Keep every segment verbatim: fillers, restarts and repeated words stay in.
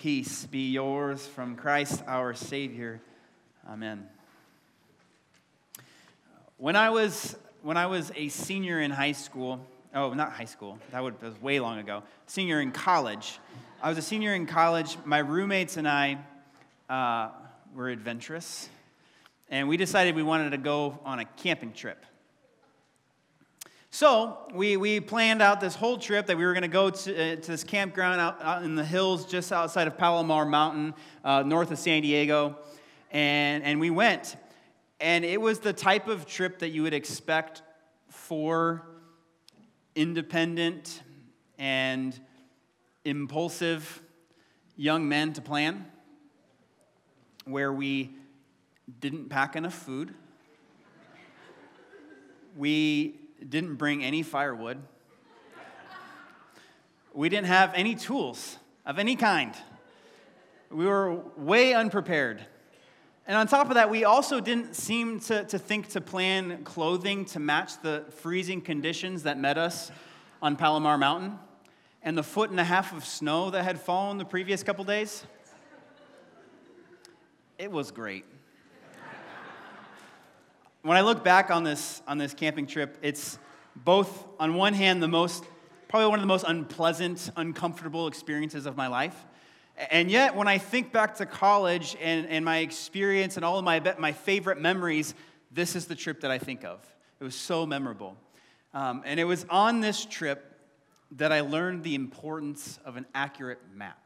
peace be yours from Christ our Savior. Amen. When I was when I was a senior in high school, oh, not high school, that, would, that was way long ago, senior in college. I was a senior in college. My roommates and I uh, were adventurous, and we decided we wanted to go on a camping trip. So we we planned out this whole trip that we were going to go to, uh, to this campground out, out in the hills just outside of Palomar Mountain, uh, north of San Diego, and and we went. And it was the type of trip that you would expect for independent and impulsive young men to plan, where we didn't pack enough food. We didn't bring any firewood. We didn't have any tools of any kind. We were way unprepared. And on top of that, we also didn't seem to, to think to plan clothing to match the freezing conditions that met us on Palomar Mountain and the foot and a half of snow that had fallen the previous couple days. It was great. When I look back on this on this camping trip, it's both, on one hand, the most, probably one of the most unpleasant, uncomfortable experiences of my life. And yet, when I think back to college and, and my experience and all of my my favorite memories, this is the trip that I think of. It was so memorable. Um, and it was on this trip that I learned the importance of an accurate map.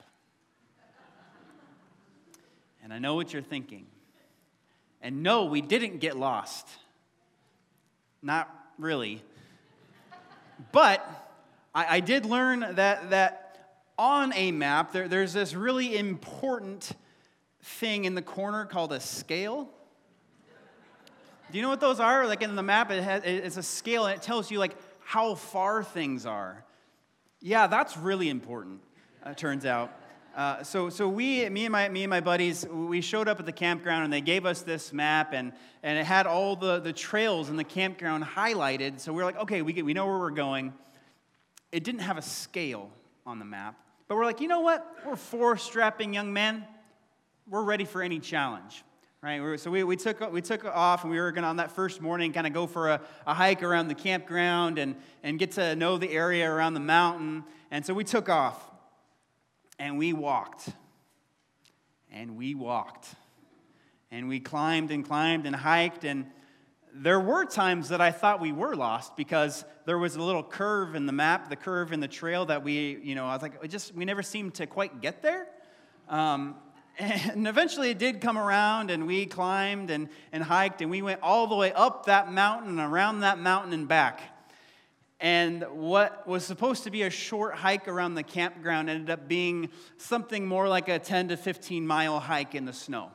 And I know what you're thinking. And no, we didn't get lost. Not really. But I, I did learn that, that on a map, there, there's this really important thing in the corner called a scale. Do you know what those are? Like in the map, it has, it's a scale, and it tells you like how far things are. Yeah, that's really important, uh, turns out. Uh, so, so we, me and my, me and my buddies, we showed up at the campground, and they gave us this map, and, and it had all the, the trails in the campground highlighted. So we were like, okay, we get, we know where we're going. It didn't have a scale on the map, but we're like, you know what? We're four strapping young men. We're ready for any challenge, right? We were, so we, we took we took off, and we were going to on that first morning kind of go for a, a hike around the campground and and get to know the area around the mountain. And so we took off. And we walked, and we walked, and we climbed and climbed and hiked, and there were times that I thought we were lost because there was a little curve in the map, the curve in the trail that we, you know, I was like, it just, we never seemed to quite get there. Um, and eventually it did come around, and we climbed and, and hiked, and we went all the way up that mountain and around that mountain and back. And what was supposed to be a short hike around the campground ended up being something more like a ten to fifteen mile hike in the snow.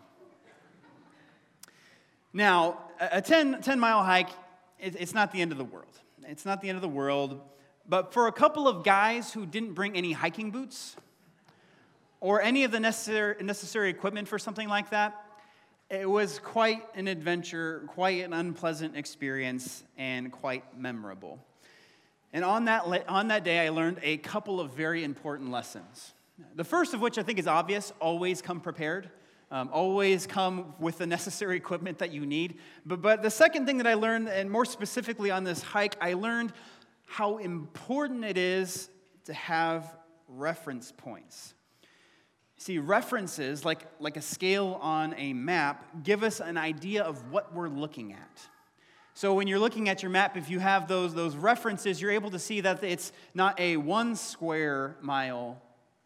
Now, a ten, ten mile hike, it's not the end of the world. It's not the end of the world. But for a couple of guys who didn't bring any hiking boots or any of the necessary, necessary equipment for something like that, it was quite an adventure, quite an unpleasant experience, and quite memorable. And on that, on that day, I learned a couple of very important lessons. The first of which I think is obvious: always come prepared. Um, always come with the necessary equipment that you need. But, but the second thing that I learned, and more specifically on this hike, I learned how important it is to have reference points. See, references, like, like a scale on a map, give us an idea of what we're looking at. So when you're looking at your map, if you have those, those references, you're able to see that it's not a one square mile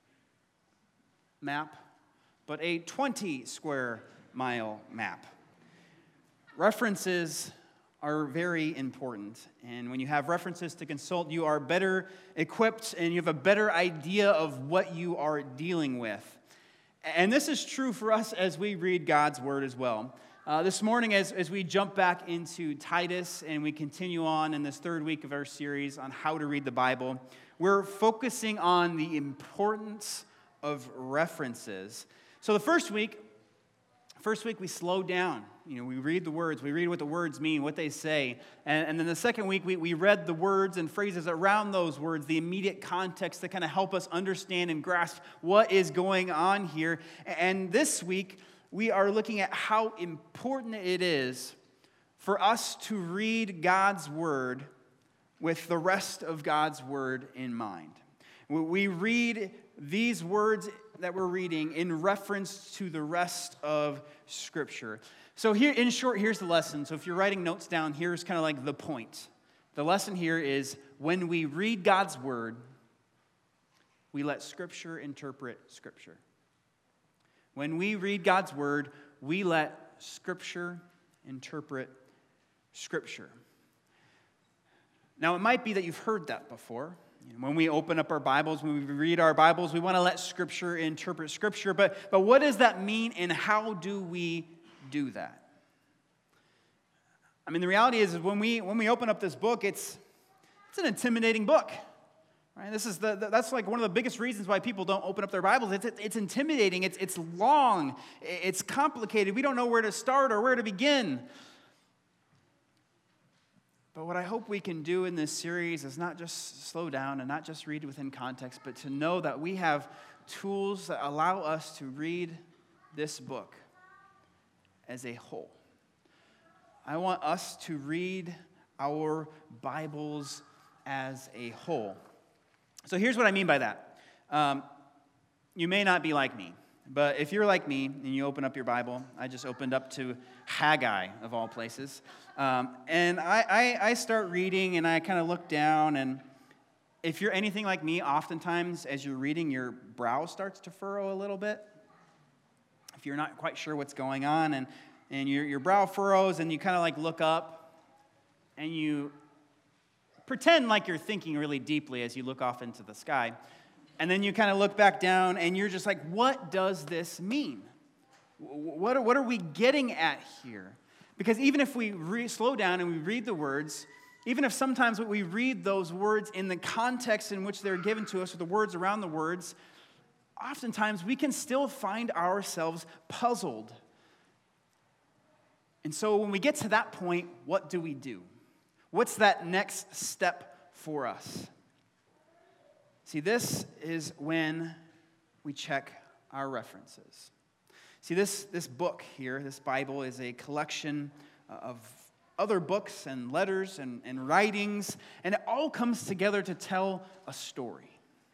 map, but a twenty square mile map. References are very important, and when you have references to consult, you are better equipped and you have a better idea of what you are dealing with. And this is true for us as we read God's Word as well. Uh, this morning, as, as we jump back into Titus and we continue on in this third week of our series on how to read the Bible, we're focusing on the importance of references. So the first week, first week we slowed down You know, we read the words, we read what the words mean, what they say. And, and then the second week, we, we read the words and phrases around those words, the immediate context to kind of help us understand and grasp what is going on here. And this week, we are looking at how important it is for us to read God's word with the rest of God's word in mind. We read these words that we're reading in reference to the rest of Scripture. So here, in short, here's the lesson. So if you're writing notes down, here's kind of like the point. The lesson here is when we read God's word, we let Scripture interpret Scripture. When we read God's word, we let Scripture interpret Scripture. Now, it might be that you've heard that before. When we open up our Bibles, when we read our Bibles, we want to let Scripture interpret Scripture. But, but what does that mean, and how do we do that? I mean, the reality is, is when we when we open up this book, it's it's an intimidating book. Right? This is the, the that's like one of the biggest reasons why people don't open up their Bibles. It's it's intimidating. It's it's long. It's complicated. We don't know where to start or where to begin. But what I hope we can do in this series is not just slow down and not just read within context, but to know that we have tools that allow us to read this book as a whole. I want us to read our Bibles as a whole. So here's what I mean by that. Um, you may not be like me, but if you're like me and you open up your Bible, I just opened up to Haggai, of all places. Um, and I, I, I start reading, and I kind of look down, and if you're anything like me, oftentimes as you're reading, your brow starts to furrow a little bit. If you're not quite sure what's going on, and, and your, your brow furrows, and you kind of like look up, and you pretend like you're thinking really deeply as you look off into the sky, and then you kind of look back down, and you're just like, what does this mean? What are, what are we getting at here? Because even if we re- slow down and we read the words, even if sometimes we read those words in the context in which they're given to us, or the words around the words, oftentimes we can still find ourselves puzzled. And so when we get to that point, what do we do? What's that next step for us? See, this is when we check our references. See, this, this book here, this Bible, is a collection of other books and letters and, and writings, and it all comes together to tell a story.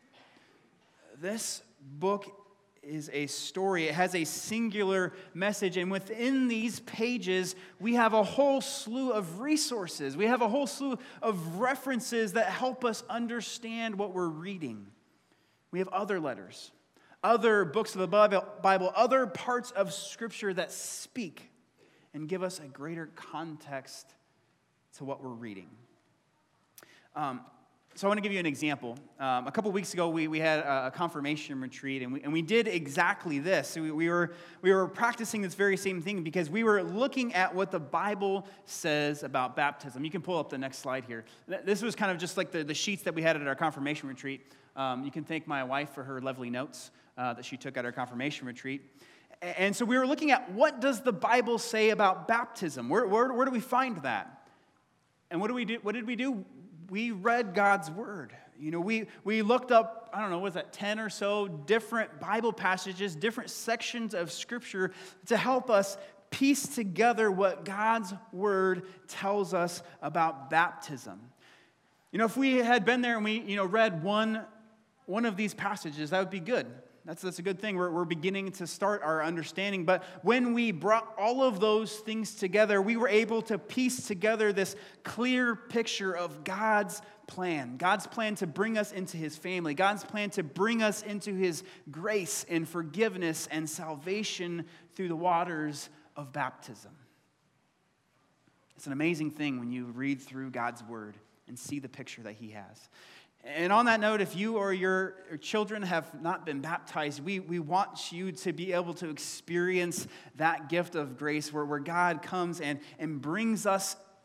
This book is a story. It has a singular message, and within these pages, we have a whole slew of resources. We have a whole slew of references that help us understand what we're reading. We have other letters, other books of the Bible, other parts of Scripture that speak and give us a greater context to what we're reading. Um, so I want to give you an example. Um, a couple weeks ago, we, we had a confirmation retreat, and we, and we did exactly this. We, we, were, we were practicing this very same thing because we were looking at what the Bible says about baptism. You can pull up the next slide here. This was kind of just like the, the sheets that we had at our confirmation retreat. Um, you can thank my wife for her lovely notes uh, that she took at our confirmation retreat. And so we were looking at, what does the Bible say about baptism? Where, where, where do we find that? And what do we do? What did we do? We read God's word. You know, we, we looked up, I don't know, was that ten or so different Bible passages, different sections of Scripture to help us piece together what God's word tells us about baptism. You know, if we had been there and we, you know, read one, one of these passages, that would be good. That's, that's a good thing. We're, we're beginning to start our understanding. But when we brought all of those things together, we were able to piece together this clear picture of God's plan. God's plan to bring us into His family. God's plan to bring us into His grace and forgiveness and salvation through the waters of baptism. It's an amazing thing when you read through God's word and see the picture that He has. And on that note, if you or your children have not been baptized, we, we want you to be able to experience that gift of grace where, where God comes and, and brings us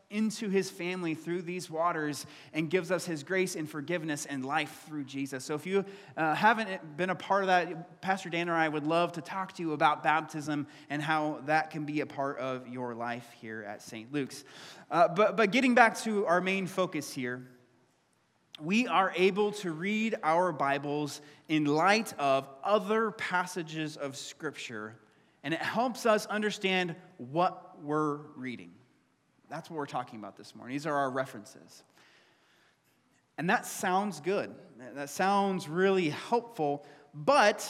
into his family through these waters and gives us his grace and forgiveness and life through Jesus. So if you uh, haven't been a part of that, Pastor Dan or I would love to talk to you about baptism and how that can be a part of your life here at Saint Luke's. Uh, but, but getting back to our main focus here, we are able to read our Bibles in light of other passages of Scripture, and it helps us understand what we're reading. That's what we're talking about this morning. These are our references. And that sounds good. That sounds really helpful, but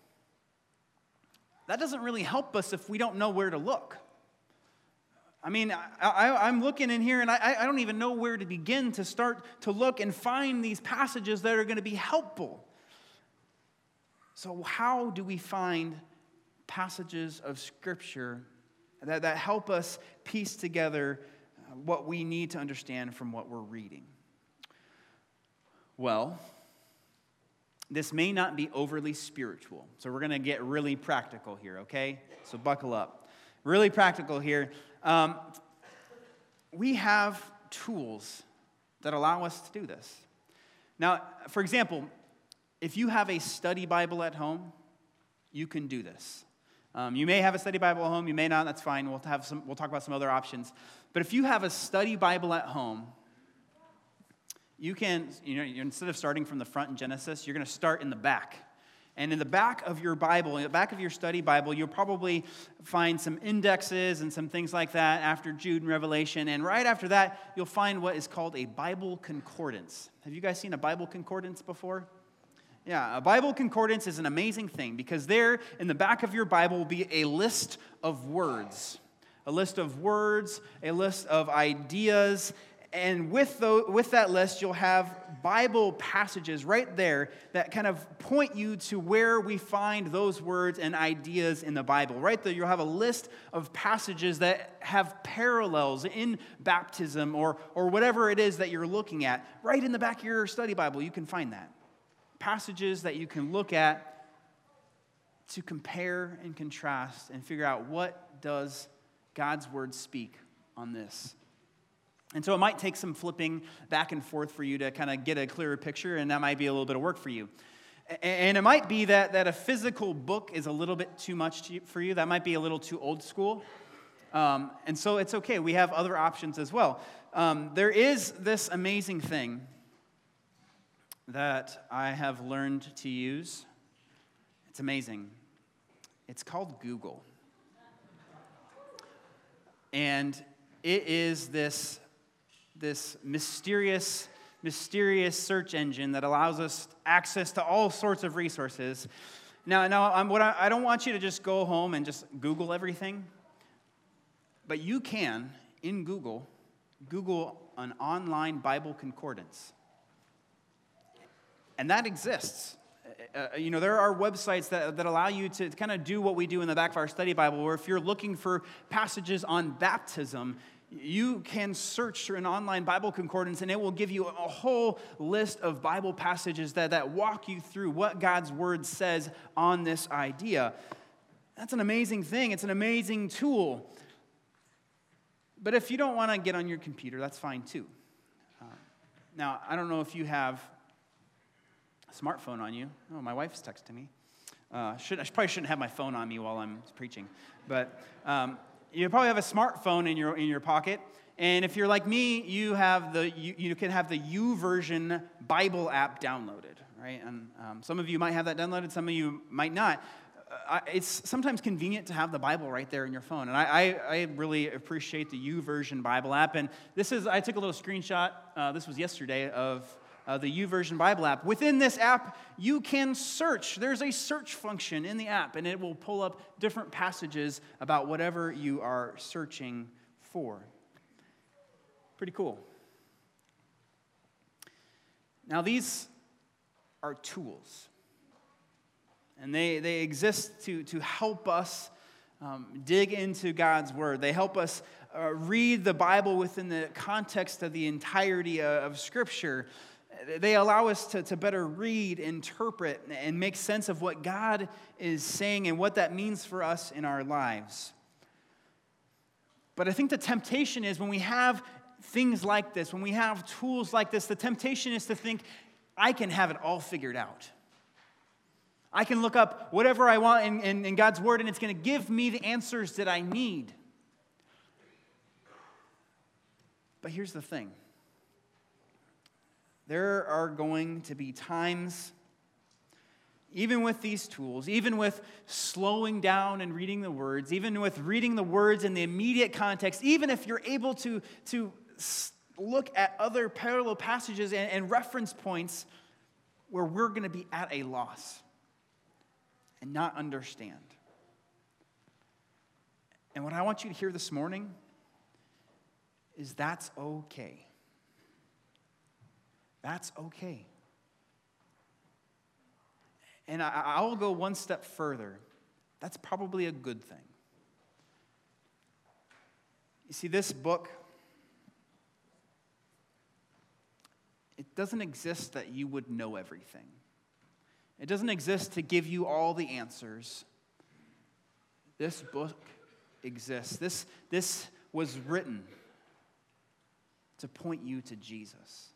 that doesn't really help us if we don't know where to look. I mean, I, I, I'm looking in here, and I, I don't even know where to begin to start to look and find these passages that are going to be helpful. So how do we find passages of Scripture that, that help us piece together what we need to understand from what we're reading? Well, this may not be overly spiritual, so we're going to get really practical here, okay? So buckle up. Really practical here. Um, we have tools that allow us to do this. Now, for example, if you have a study Bible at home, you can do this. Um, you may have a study Bible at home, you may not, that's fine. We'll have some. We'll talk about some other options. But if you have a study Bible at home, you can, you know, instead of starting from the front in Genesis, you're going to start in the back. And in the back of your Bible, in the back of your study Bible, you'll probably find some indexes and some things like that after Jude and Revelation. And right after that, you'll find what is called a Bible concordance. Have you guys seen a Bible concordance before? Yeah, a Bible concordance is an amazing thing because there in the back of your Bible will be a list of words. A list of words, a list of ideas. And with, the, with that list, you'll have Bible passages right there that kind of point you to where we find those words and ideas in the Bible. Right there, you'll have a list of passages that have parallels in baptism or, or whatever it is that you're looking at. Right in the back of your study Bible, you can find that. Passages that you can look at to compare and contrast and figure out what does God's word speak on this. And so it might take some flipping back and forth for you to kind of get a clearer picture, and that might be a little bit of work for you. And it might be that, that a physical book is a little bit too much for you. That might be a little too old school. Um, and so it's okay. We have other options as well. Um, there is this amazing thing that I have learned to use. It's amazing. It's called Google. And it is this, this mysterious, mysterious search engine that allows us access to all sorts of resources. Now, now I'm, what I, I don't want you to just go home and just Google everything. But you can, in Google, Google an online Bible concordance. And that exists. Uh, you know, there are websites that, that allow you to kind of do what we do in the back of our study Bible, where if you're looking for passages on baptism, you can search through an online Bible concordance, and it will give you a whole list of Bible passages that, that walk you through what God's word says on this idea. That's an amazing thing. It's an amazing tool. But if you don't want to get on your computer, that's fine too. Uh, now, I don't know if you have smartphone on you. Oh, my wife's texting me. Uh, should, I probably shouldn't have my phone on me while I'm preaching. But um, you probably have a smartphone in your in your pocket. And if you're like me, you have the you, you can have the YouVersion Bible app downloaded, right? And um, some of you might have that downloaded. Some of you might not. Uh, it's sometimes convenient to have the Bible right there in your phone. And I, I, I really appreciate the YouVersion Bible app. And this is I took a little screenshot. Uh, this was yesterday of Uh, the YouVersion Bible app. Within this app, you can search. There's a search function in the app, and it will pull up different passages about whatever you are searching for. Pretty cool. Now, these are tools, and they, they exist to, to help us um, dig into God's Word. They help us uh, read the Bible within the context of the entirety of, of Scripture. They allow us to, to better read, interpret, and make sense of what God is saying and what that means for us in our lives. But I think the temptation is when we have things like this, when we have tools like this, the temptation is to think, I can have it all figured out. I can look up whatever I want in, in, in God's Word, and it's going to give me the answers that I need. But here's the thing. There are going to be times, even with these tools, even with slowing down and reading the words, even with reading the words in the immediate context, even if you're able to, to look at other parallel passages and, and reference points where we're going to be at a loss and not understand. And what I want you to hear this morning is that's okay. That's okay. And I, I will go one step further. That's probably a good thing. You see, this book, it doesn't exist that you would know everything. It doesn't exist to give you all the answers. This book exists. This, this was written to point you to Jesus.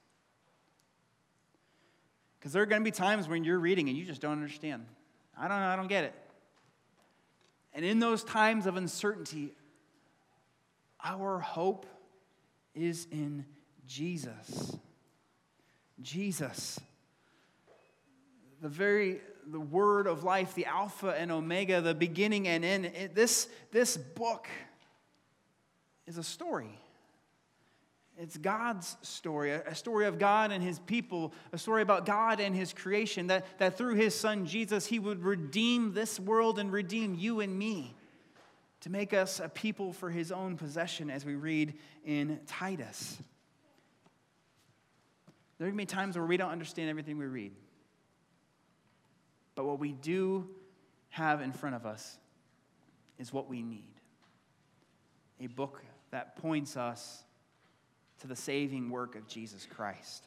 Because there are going to be times when you're reading and you just don't understand. I don't know, I don't get it. And in those times of uncertainty, our hope is in Jesus. Jesus. The very, the word of life, the Alpha and Omega, the beginning and end. It, this, this book is a story. It's God's story, a story of God and His people, a story about God and His creation, that, that through His Son Jesus, He would redeem this world and redeem you and me to make us a people for His own possession, as we read in Titus. There are going to be times where we don't understand everything we read. But what we do have in front of us is what we need. A book that points us to the saving work of Jesus Christ.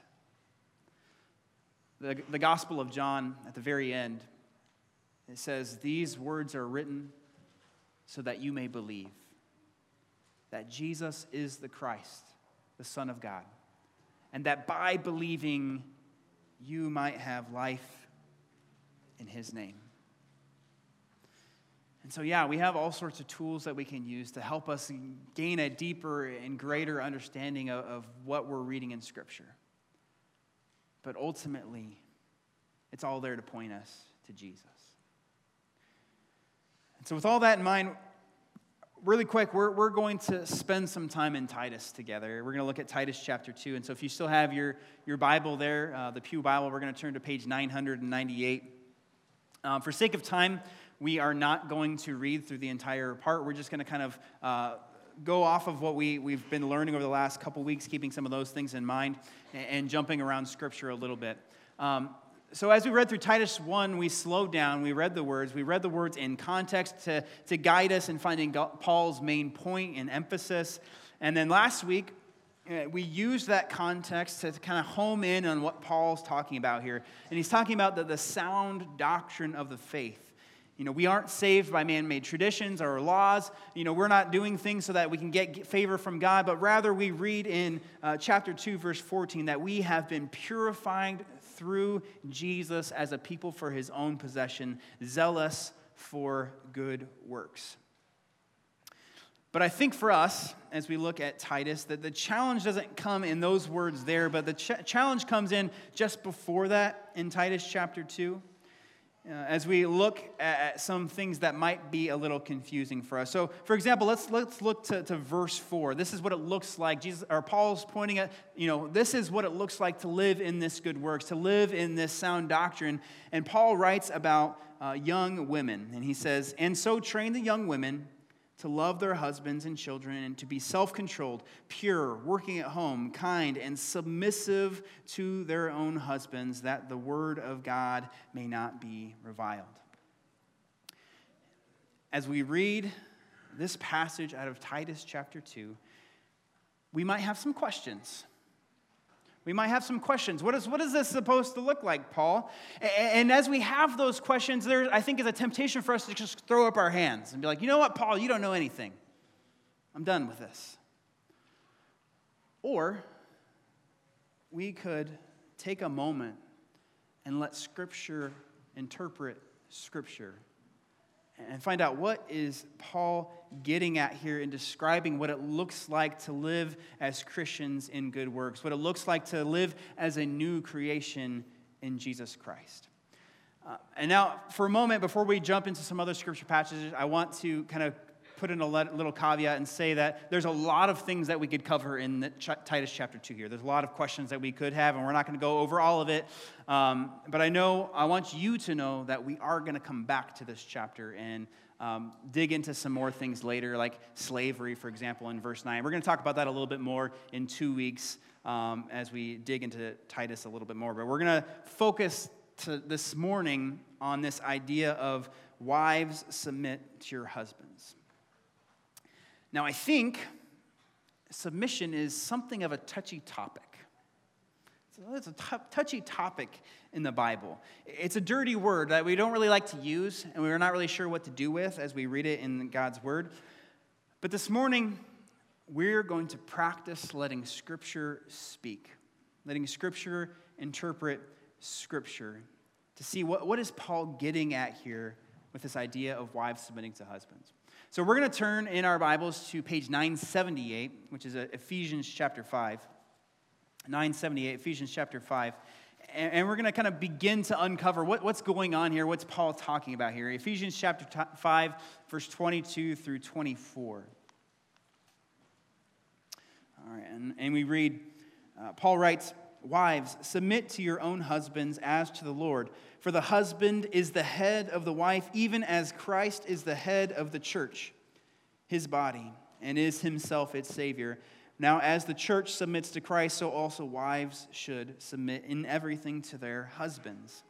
The, the Gospel of John, at the very end, it says, "These words are written so that you may believe that Jesus is the Christ, the Son of God, and that by believing you might have life in His name." And so, yeah, we have all sorts of tools that we can use to help us gain a deeper and greater understanding of, of what we're reading in Scripture. But ultimately, it's all there to point us to Jesus. And so with all that in mind, really quick, we're, we're going to spend some time in Titus together. We're going to look at Titus chapter two. And so if you still have your, your Bible there, uh, the Pew Bible, we're going to turn to page nine ninety-eight. Um, for sake of time, we are not going to read through the entire part. We're just going to kind of uh, go off of what we, we've been learning over the last couple weeks, keeping some of those things in mind, and, and jumping around Scripture a little bit. Um, so as we read through Titus one, we slowed down. We read the words. We read the words in context to, to guide us in finding Paul's main point and emphasis. And then last week, uh, we used that context to kind of home in on what Paul's talking about here. And he's talking about the, the sound doctrine of the faith. You know, we aren't saved by man-made traditions or laws. You know, we're not doing things so that we can get favor from God, but rather we read in uh, chapter two, verse fourteen, that we have been purified through Jesus as a people for His own possession, zealous for good works. But I think for us, as we look at Titus, that the challenge doesn't come in those words there, but the ch- challenge comes in just before that in Titus chapter two. Uh, as we look at some things that might be a little confusing for us. So, for example, let's let's look to, to verse four. This is what it looks like. Jesus or Paul's pointing at, you know, this is what it looks like to live in this good works, to live in this sound doctrine. And Paul writes about uh, young women, and he says, "And so train the young women to love their husbands and children, and to be self-controlled, pure, working at home, kind, and submissive to their own husbands, that the word of God may not be reviled." As we read this passage out of Titus chapter two, we might have some questions. We might have some questions. What is, what is this supposed to look like, Paul? And, and as we have those questions, there, I think, is a temptation for us to just throw up our hands and be like, you know what, Paul, you don't know anything. I'm done with this. Or we could take a moment and let Scripture interpret Scripture and find out what is Paul getting at here in describing what it looks like to live as Christians in good works, what it looks like to live as a new creation in Jesus Christ. Uh, and now, for a moment, before we jump into some other Scripture passages, I want to kind of put in a little caveat and say that there's a lot of things that we could cover in the Ch- Titus chapter two here. There's a lot of questions that we could have, and we're not going to go over all of it. Um, but I know, I want you to know that we are going to come back to this chapter and um, dig into some more things later, like slavery, for example, in verse nine. We're going to talk about that a little bit more in two weeks um, as we dig into Titus a little bit more. But we're going to focus to this morning on this idea of wives submit to your husbands. Now, I think submission is something of a touchy topic. So it's a t- touchy topic in the Bible. It's a dirty word that we don't really like to use, and we're not really sure what to do with as we read it in God's Word. But this morning, we're going to practice letting Scripture speak, letting Scripture interpret Scripture to see what, what is Paul getting at here with this idea of wives submitting to husbands. So we're going to turn in our Bibles to page nine seventy-eight, which is Ephesians chapter five. nine seventy-eight, Ephesians chapter five. And we're going to kind of begin to uncover what, what's going on here, what's Paul talking about here. Ephesians chapter five, verse twenty-two through twenty-four. All right, and, and we read, uh, Paul writes, "Wives, submit to your own husbands as to the Lord. For the husband is the head of the wife, even as Christ is the head of the church, his body, and is himself its Savior. Now, as the church submits to Christ, so also wives should submit in everything to their husbands."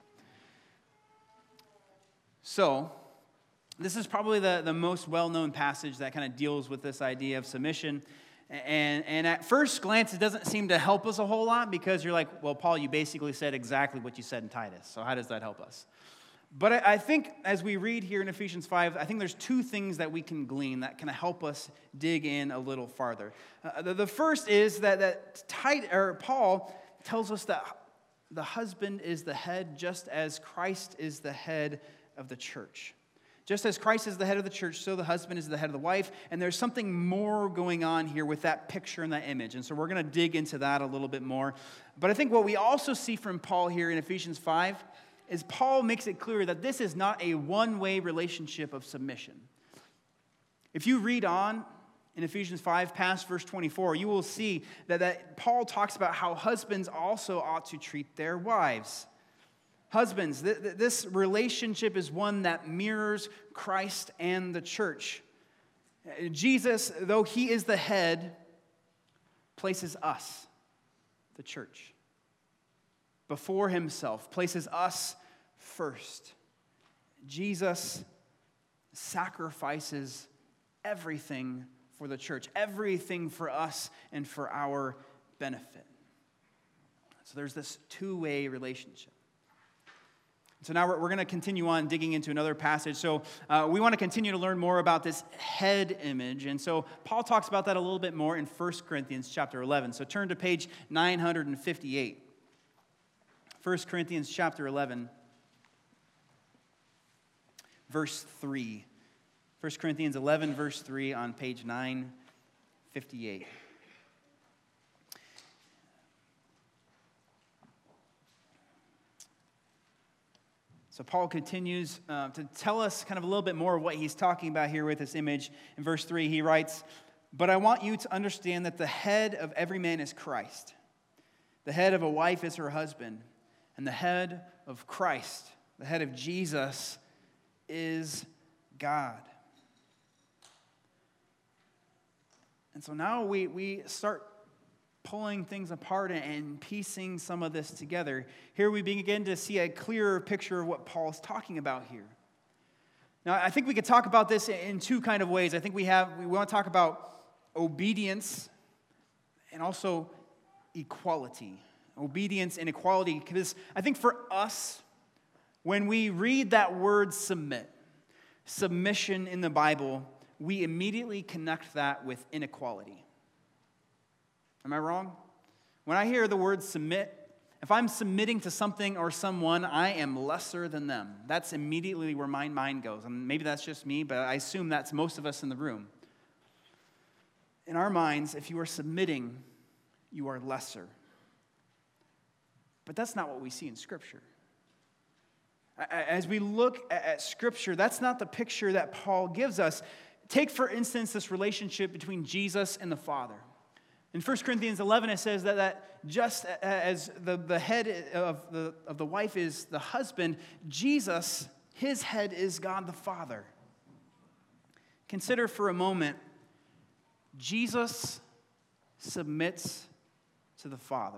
So, this is probably the, the most well-known passage that kind of deals with this idea of submission. And, and at first glance, it doesn't seem to help us a whole lot because you're like, well, Paul, you basically said exactly what you said in Titus. So how does that help us? But I, I think as we read here in Ephesians five, I think there's two things that we can glean that can help us dig in a little farther. Uh, the, the first is that, that Tit, or Paul tells us that the husband is the head just as Christ is the head of the church. Just as Christ is the head of the church, so the husband is the head of the wife. And there's something more going on here with that picture and that image. And so we're going to dig into that a little bit more. But I think what we also see from Paul here in Ephesians five is Paul makes it clear that this is not a one-way relationship of submission. If you read on in Ephesians five, past verse twenty-four, you will see that, that Paul talks about how husbands also ought to treat their wives. Husbands, th- th- this relationship is one that mirrors Christ and the church. Jesus, though he is the head, places us, the church, before himself, places us first. Jesus sacrifices everything for the church, everything for us and for our benefit. So there's this two-way relationship. So now we're, we're going to continue on digging into another passage. So uh, we want to continue to learn more about this head image. And so Paul talks about that a little bit more in First Corinthians chapter eleven. So turn to page nine fifty-eight. First Corinthians chapter eleven, verse three. First Corinthians eleven, verse three on page nine fifty-eight. So Paul continues uh, to tell us kind of a little bit more of what he's talking about here with this image. In verse three, he writes, "But I want you to understand that the head of every man is Christ. The head of a wife is her husband. And the head of Christ, the head of Jesus, is God." And so now we, we start pulling things apart and piecing some of this together. Here we begin to see a clearer picture of what Paul's talking about here. Now, I think we could talk about this in two kind of ways. I think we have we want to talk about obedience and also equality. Obedience and equality, because I think for us, when we read that word submit, submission in the Bible, we immediately connect that with inequality. Am I wrong? When I hear the word submit, if I'm submitting to something or someone, I am lesser than them. That's immediately where my mind goes. And maybe that's just me, but I assume that's most of us in the room. In our minds, if you are submitting, you are lesser. But that's not what we see in Scripture. As we look at Scripture, that's not the picture that Paul gives us. Take, for instance, this relationship between Jesus and the Father. In First Corinthians eleven, it says that, that just as the, the head of the, of the wife is the husband, Jesus, his head is God the Father. Consider for a moment, Jesus submits to the Father.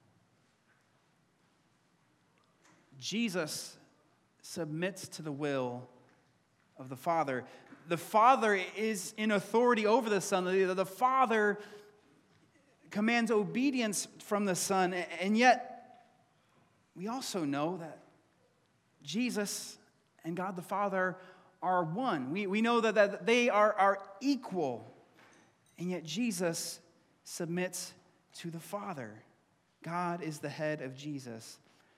Jesus submits to the will of the Father. The Father is in authority over the Son. The, the Father commands obedience from the Son, and yet we also know that Jesus and God the Father are one. We, we know that, that they are, are equal, and yet Jesus submits to the Father. God is the head of Jesus.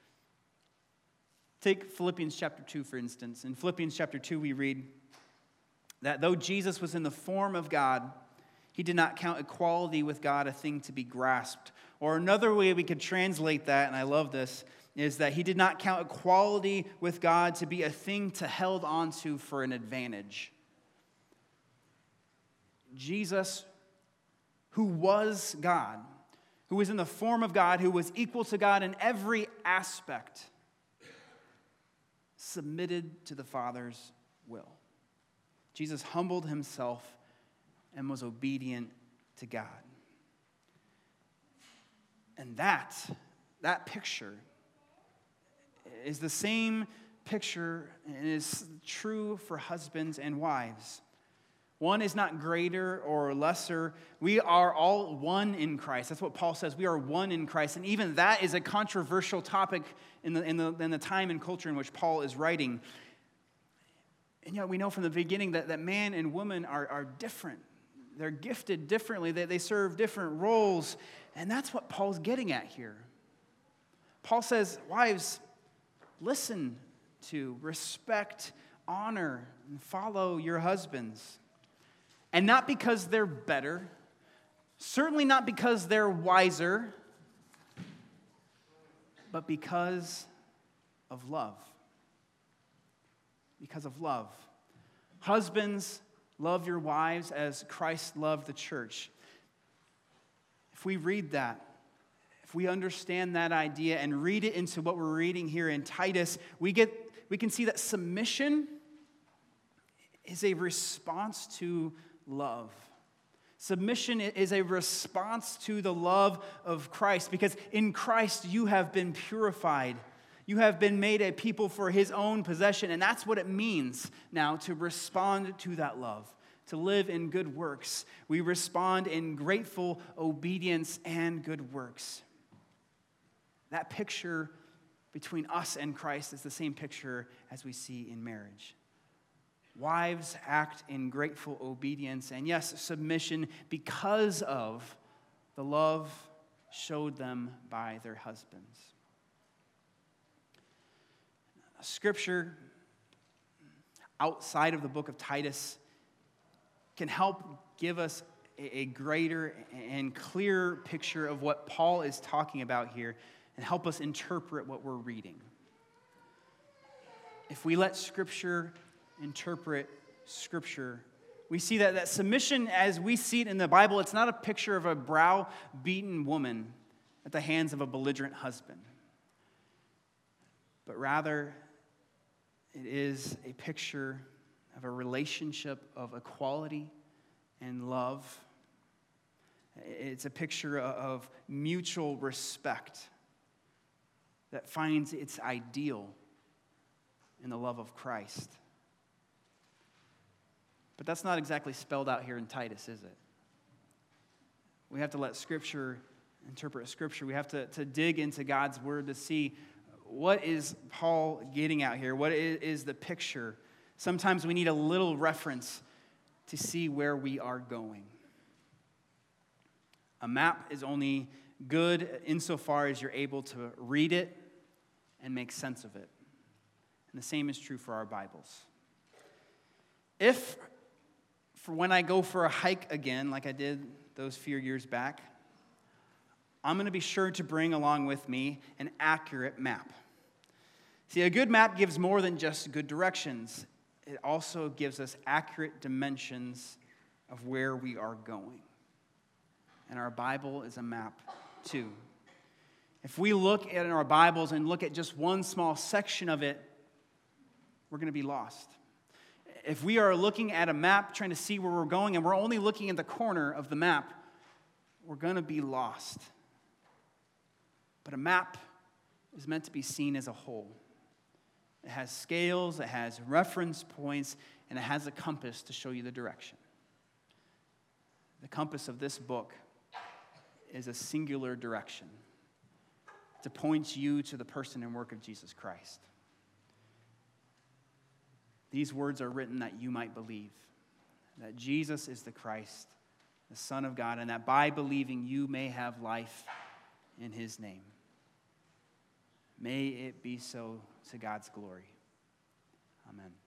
Take Philippians chapter two, for instance. In Philippians chapter two, we read that though Jesus was in the form of God, he did not count equality with God a thing to be grasped. Or another way we could translate that, and I love this, is that he did not count equality with God to be a thing to held onto for an advantage. Jesus, who was God, who was in the form of God, who was equal to God in every aspect, submitted to the Father's will. Jesus humbled himself and was obedient to God. And that, that picture is the same picture and is true for husbands and wives. One is not greater or lesser. We are all one in Christ. That's what Paul says. We are one in Christ. And even that is a controversial topic in the, in the, in the time and culture in which Paul is writing. And yet we know from the beginning that, that man and woman are, are different. They're gifted differently. They, they serve different roles. And that's what Paul's getting at here. Paul says, wives, listen to, respect, honor, and follow your husbands. And not because they're better, certainly not because they're wiser, but because of love. Because of love. Husbands, love your wives as Christ loved the church. If we read that, if we understand that idea and read it into what we're reading here in Titus, we get we can see that submission is a response to love. Submission is a response to the love of Christ, because in Christ you have been purified. You have been made a people for his own possession, and that's what it means now to respond to that love, to live in good works. We respond in grateful obedience and good works. That picture between us and Christ is the same picture as we see in marriage. Wives act in grateful obedience and, yes, submission because of the love showed them by their husbands. Scripture outside of the book of Titus can help give us a greater and clearer picture of what Paul is talking about here and help us interpret what we're reading. If we let Scripture interpret Scripture, we see that, that submission, as we see it in the Bible, it's not a picture of a brow-beaten woman at the hands of a belligerent husband, but rather it is a picture of a relationship of equality and love. It's a picture of mutual respect that finds its ideal in the love of Christ. But that's not exactly spelled out here in Titus, is it? We have to let Scripture interpret Scripture. We have to, to dig into God's Word to see what is Paul getting at here. What is, is the picture? Sometimes we need a little reference to see where we are going. A map is only good insofar as you're able to read it and make sense of it. And the same is true for our Bibles. If, for when I go for a hike again, like I did those few years back, I'm going to be sure to bring along with me an accurate map. See, a good map gives more than just good directions. It also gives us accurate dimensions of where we are going. And our Bible is a map too. If we look at our Bibles and look at just one small section of it, we're going to be lost. If we are looking at a map trying to see where we're going and we're only looking at the corner of the map, we're going to be lost. But a map is meant to be seen as a whole. It has scales, it has reference points, and it has a compass to show you the direction. The compass of this book is a singular direction to point you to the person and work of Jesus Christ. These words are written that you might believe that Jesus is the Christ, the Son of God, and that by believing you may have life in his name. May it be so to God's glory. Amen.